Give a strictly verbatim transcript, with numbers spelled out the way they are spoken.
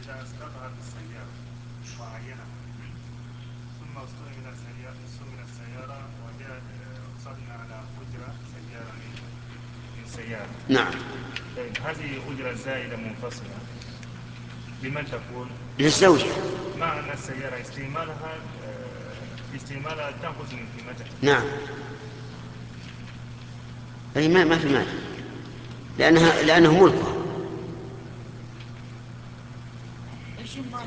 إذا أسقطها بالسيارة وعينها ثم استعمل السيارة استعمل السيارة وجاء وصلنا على أجرة سيارة من من سيارة. نعم. طيب هذه أجرة زائدة منفصلة لمن تكون؟ للزوجة. مع أن السيارة استعمالها استعمالها تنقص من قيمتها. نعم. أي ما ما في مانع لأنها لأنه ملكها.